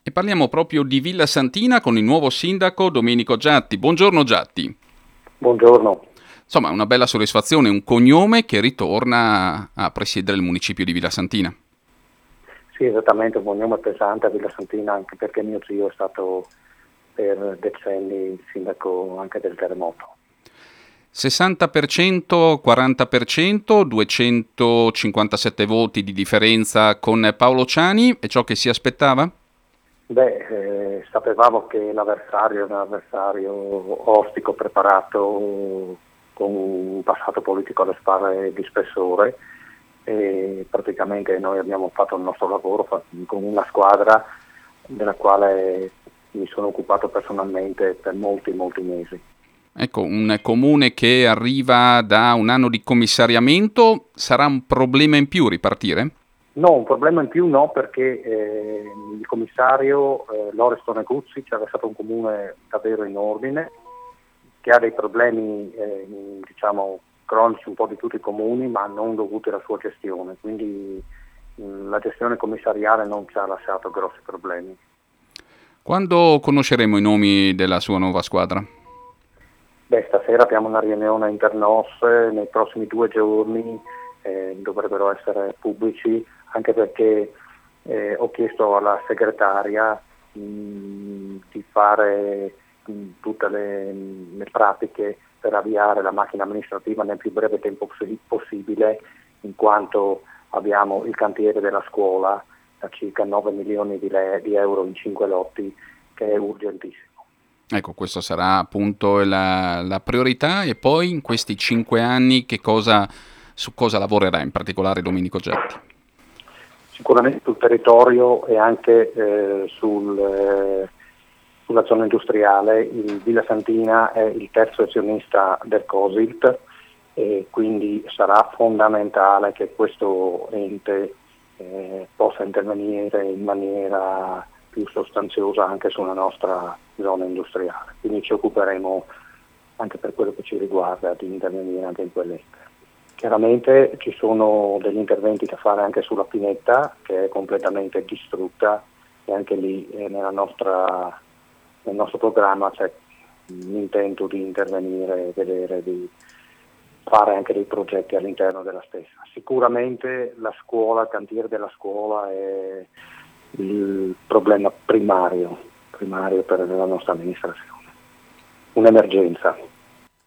E parliamo proprio di Villa Santina con il nuovo sindaco Domenico Giatti. Buongiorno Giatti. Buongiorno. Insomma, una bella soddisfazione, un cognome che ritorna a presiedere il municipio di Villa Santina. Sì, esattamente, un cognome pesante a Villa Santina, anche perché mio zio è stato per decenni il sindaco anche del terremoto. 60%, 40%, 257 voti di differenza con Paolo Ciani, è ciò che si aspettava? Sapevamo che l'avversario era un avversario ostico, preparato, con un passato politico alle spalle di spessore, e praticamente noi abbiamo fatto il nostro lavoro con una squadra della quale mi sono occupato personalmente per molti mesi. Ecco, un comune che arriva da un anno di commissariamento sarà un problema in più ripartire? No, un problema in più no, perché il commissario Loris Toneguzzi ci ha lasciato un comune davvero in ordine, che ha dei problemi diciamo cronici un po' di tutti i comuni, ma non dovuti alla sua gestione, quindi la gestione commissariale non ci ha lasciato grossi problemi. Quando conosceremo i nomi della sua nuova squadra? Stasera abbiamo una riunione internos, nei prossimi 2 giorni dovrebbero essere pubblici, anche perché ho chiesto alla segretaria di fare tutte le pratiche per avviare la macchina amministrativa nel più breve tempo possibile, in quanto abbiamo il cantiere della scuola da circa 9 milioni di euro in 5 lotti, che è urgentissimo. Ecco, questa sarà appunto la priorità e poi in questi 5 anni su cosa lavorerà in particolare Domenico Giatti? Sicuramente sul territorio e anche sulla zona industriale. Il Villa Santina è il terzo azionista del COSILT e quindi sarà fondamentale che questo ente possa intervenire in maniera più sostanziosa anche sulla nostra zona industriale. Quindi ci occuperemo, anche per quello che ci riguarda, di intervenire anche in quell'ente. Chiaramente ci sono degli interventi da fare anche sulla Pinetta, che è completamente distrutta, e anche lì nel nostro programma c'è l'intento di intervenire e vedere di fare anche dei progetti all'interno della stessa. Sicuramente la scuola, il cantiere della scuola è il problema primario per la nostra amministrazione, un'emergenza.